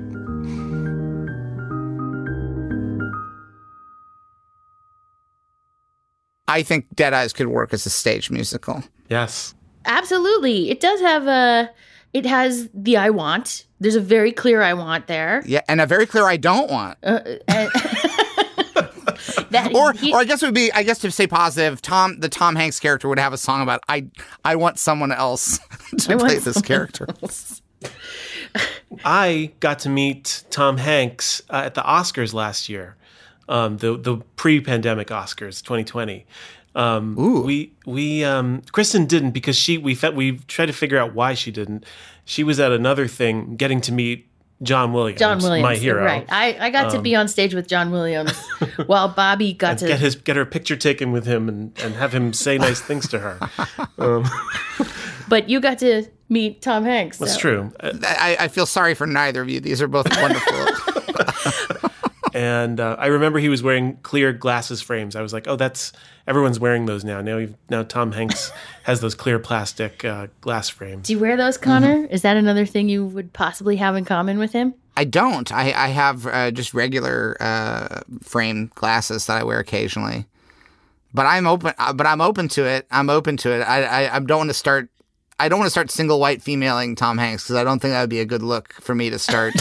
I think Dead Eyes could work as a stage musical. Yes. Absolutely. It does have it has the I want. There's a very clear I want there. Yeah, and a very clear I don't want. Or I guess it would be, to say positive, the Tom Hanks character would have a song about I want someone else to play this character. I got to meet Tom Hanks at the Oscars last year, the pre-pandemic Oscars, 2020. Kristen didn't because we tried to figure out why she didn't. She was at another thing getting to meet John Williams, my hero. Right. I got to be on stage with John Williams while Bobby got to get her picture taken with him and have him say nice things to her. But you got to meet Tom Hanks. That's true. I feel sorry for neither of you. These are both wonderful. And I remember he was wearing clear glasses frames. I was like, oh, everyone's wearing those now. Now Tom Hanks has those clear plastic glass frames. Do you wear those, Connor? Mm-hmm. Is that another thing you would possibly have in common with him? I don't. I have just regular framed glasses that I wear occasionally. But I'm open. I'm open to it. I don't want to start. I don't want to start single white femaling Tom Hanks because I don't think that would be a good look for me to start.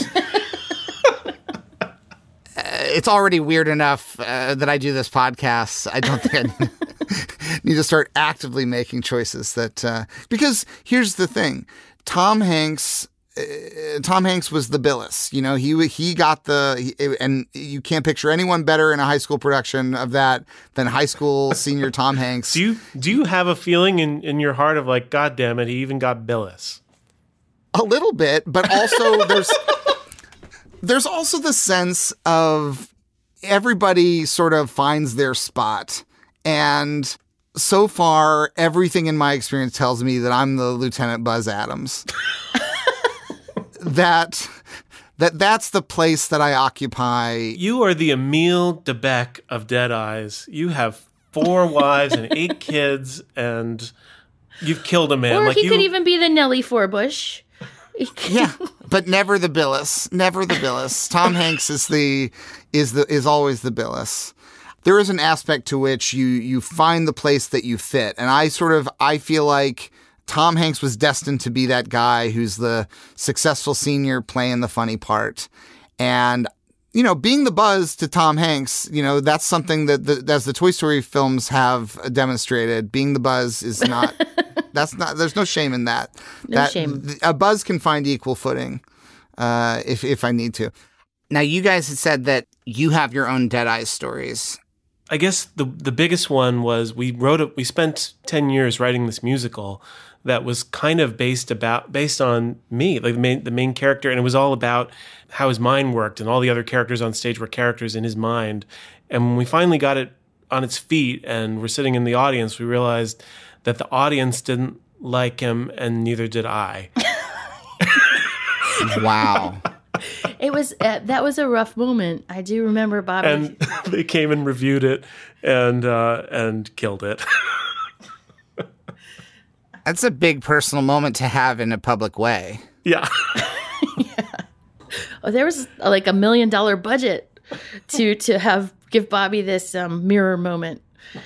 It's already weird enough that I do this podcast. I don't think I need to start actively making choices that because here's the thing, Tom Hanks was the Billis. He got and you can't picture anyone better in a high school production of that than high school senior Tom Hanks. Do you have a feeling in your heart of like, God damn it, he even got Billis? A little bit, but also there's also the sense of everybody sort of finds their spot. And so far, everything in my experience tells me that I'm the Lieutenant Buzz Adams. that That's the place that I occupy. You are the Emile Debec of Dead Eyes. You have 4 wives and 8 kids, and you've killed a man. Or he could even be the Nellie Forbush. Yeah, but never the Billis. Never the Billis. Tom Hanks is always the Billis. There is an aspect to which you find the place that you fit, and I feel like Tom Hanks was destined to be that guy who's the successful senior playing the funny part, and being the Buzz to Tom Hanks, that's something that as the Toy Story films have demonstrated, being the Buzz is not. There's no shame in that. No shame. A Buzz can find equal footing if I need to. Now, you guys had said that you have your own Dead Eyes stories. I guess the biggest one was we spent 10 years writing this musical that was kind of based on me, like the main character, and it was all about how his mind worked, and all the other characters on stage were characters in his mind. And when we finally got it on its feet and we're sitting in the audience, we realized that the audience didn't like him, and neither did I. Wow. It was that was a rough moment. I do remember Bobby. And they came and reviewed it and killed it. That's a big personal moment to have in a public way. Yeah. Yeah. Oh, there was like $1 million budget to give Bobby this mirror moment.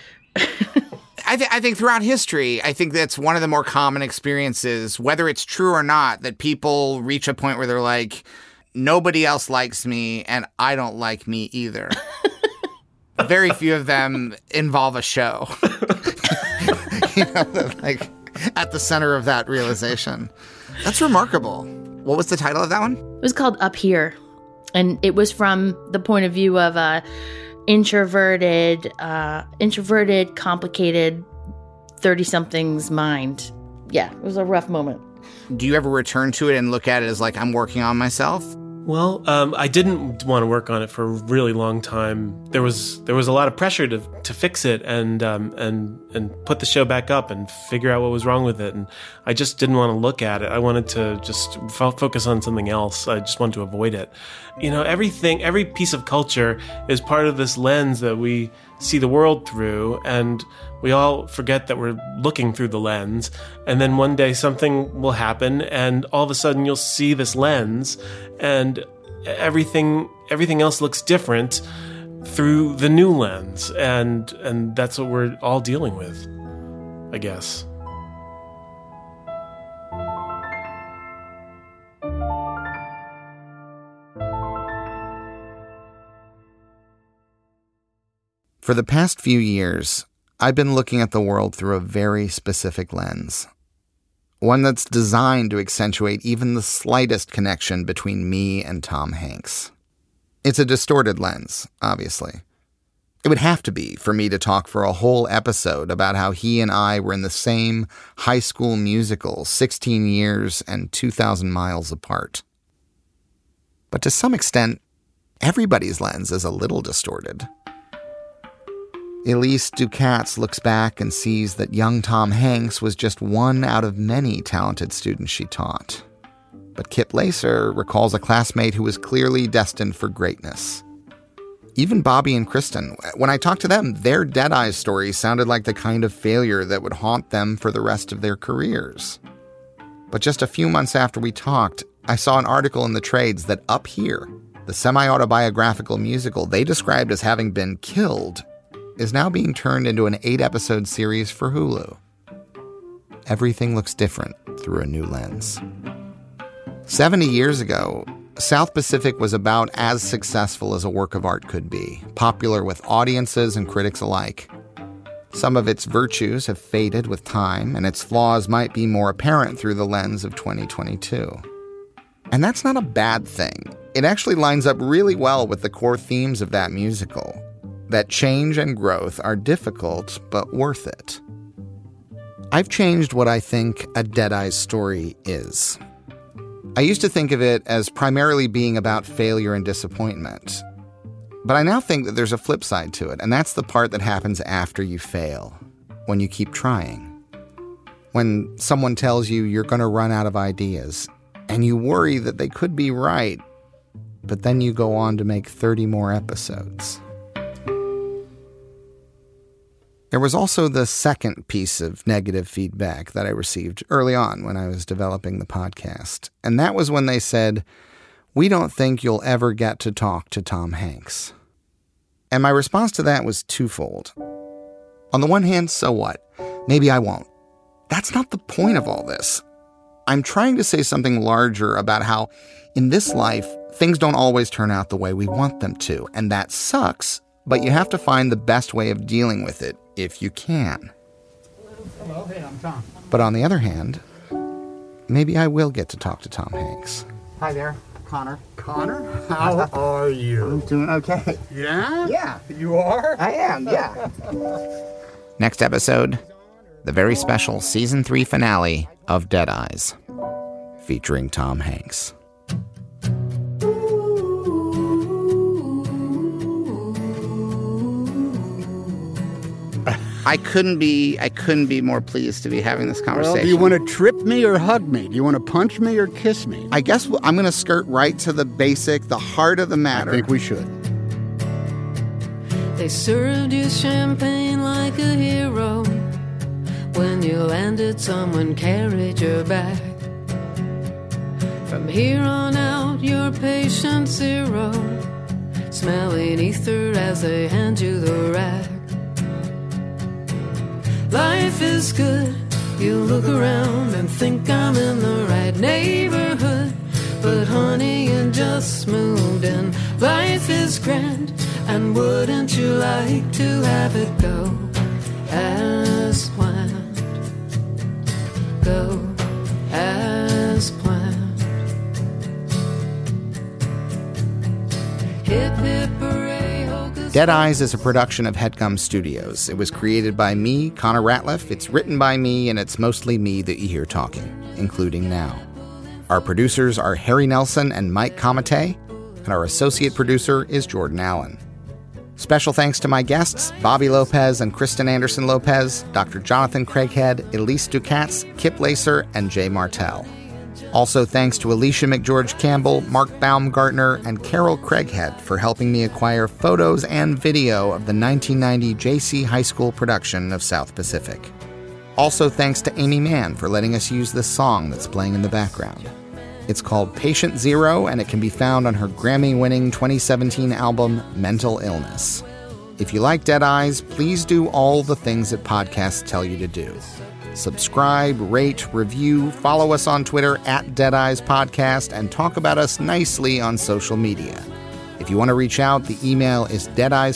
I think throughout history, I think that's one of the more common experiences, whether it's true or not, that people reach a point where they're like, nobody else likes me and I don't like me either. Very few of them involve a show. Like at the center of that realization. That's remarkable. What was the title of that one? It was called Up Here. And it was from the point of view of a introverted, complicated 30-something's mind. Yeah, it was a rough moment. Do you ever return to it and look at it as like, I'm working on myself? Well, I didn't want to work on it for a really long time. There was a lot of pressure to fix it and put the show back up and figure out what was wrong with it. And I just didn't want to look at it. I wanted to just focus on something else. I just wanted to avoid it. Every piece of culture is part of this lens that we see the world through, and we all forget that we're looking through the lens. And then one day something will happen, and all of a sudden you'll see this lens, and everything else looks different through the new lens, and that's what we're all dealing with, I guess. For the past few years, I've been looking at the world through a very specific lens. One that's designed to accentuate even the slightest connection between me and Tom Hanks. It's a distorted lens, obviously. It would have to be for me to talk for a whole episode about how he and I were in the same high school musical 16 years and 2,000 miles apart. But to some extent, everybody's lens is a little distorted. Elise Ducatz looks back and sees that young Tom Hanks was just one out of many talented students she taught. But Kip Lacer recalls a classmate who was clearly destined for greatness. Even Bobby and Kristen, when I talked to them, their Dead Eyes stories sounded like the kind of failure that would haunt them for the rest of their careers. But just a few months after we talked, I saw an article in the trades that Up Here, the semi-autobiographical musical they described as having been killed, is now being turned into an 8-episode series for Hulu. Everything looks different through a new lens. 70 years ago, South Pacific was about as successful as a work of art could be, popular with audiences and critics alike. Some of its virtues have faded with time, and its flaws might be more apparent through the lens of 2022. And that's not a bad thing. It actually lines up really well with the core themes of that musical. That change and growth are difficult, but worth it. I've changed what I think a Dead Eyes story is. I used to think of it as primarily being about failure and disappointment. But I now think that there's a flip side to it, and that's the part that happens after you fail, when you keep trying. When someone tells you you're going to run out of ideas, and you worry that they could be right, but then you go on to make 30 more episodes. There was also the second piece of negative feedback that I received early on when I was developing the podcast, and that was when they said, "We don't think you'll ever get to talk to Tom Hanks." And my response to that was twofold. On the one hand, so what? Maybe I won't. That's not the point of all this. I'm trying to say something larger about how, in this life, things don't always turn out the way we want them to, and that sucks, but you have to find the best way of dealing with it, if you can. Hello, hey, I'm Tom. But on the other hand, maybe I will get to talk to Tom Hanks. Hi there, Connor. Connor? How are you? I'm doing okay. Yeah? Yeah. You are? I am, yeah. Next episode, the very special Season 3 finale of Dead Eyes, featuring Tom Hanks. I couldn't be more pleased to be having this conversation. Well, do you want to trip me or hug me? Do you want to punch me or kiss me? I guess I'm going to skirt right to the basic, the heart of the matter. I think we should. They served you champagne like a hero. When you landed, someone carried your bag. From here on out, you're patient zero, smelling ether as they hand you the rag. Life is good, you look around and think I'm in the right neighborhood. But honey, you just moved in. Life is grand, and wouldn't you like to have it go as planned? Go as planned. Hip hip hooray, hocus. Dead Eyes is a production of HeadGum Studios. It was created by me, Connor Ratliff. It's written by me, and it's mostly me that you hear talking, including now. Our producers are Harry Nelson and Mike Comite, and our associate producer is Jordan Allen. Special thanks to my guests, Bobby Lopez and Kristen Anderson Lopez, Dr. Jonathan Craighead, Elise Ducatz, Kip Lacer, and Jay Martell. Also thanks to Alicia McGeorge Campbell, Mark Baumgartner, and Carol Craighead for helping me acquire photos and video of the 1990 JC High School production of South Pacific. Also thanks to Amy Mann for letting us use this song that's playing in the background. It's called Patient Zero, and it can be found on her Grammy-winning 2017 album, Mental Illness. If you like Dead Eyes, please do all the things that podcasts tell you to do. Subscribe, rate, review, follow us on Twitter at Dead Eyes Podcast, and talk about us nicely on social media. If you want to reach out, the email is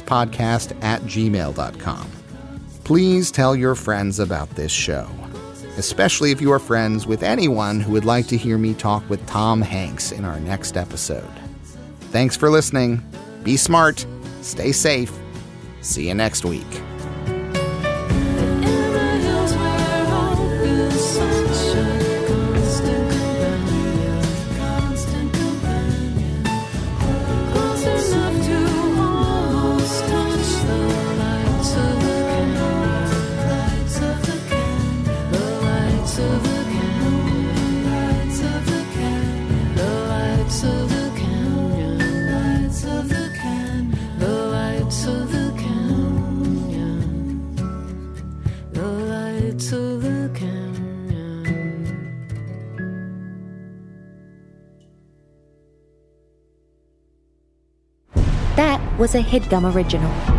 deadeyespodcast@gmail.com. Please tell your friends about this show, especially if you are friends with anyone who would like to hear me talk with Tom Hanks in our next episode. Thanks for listening. Be smart. Stay safe. See you next week. That was a HeadGum original.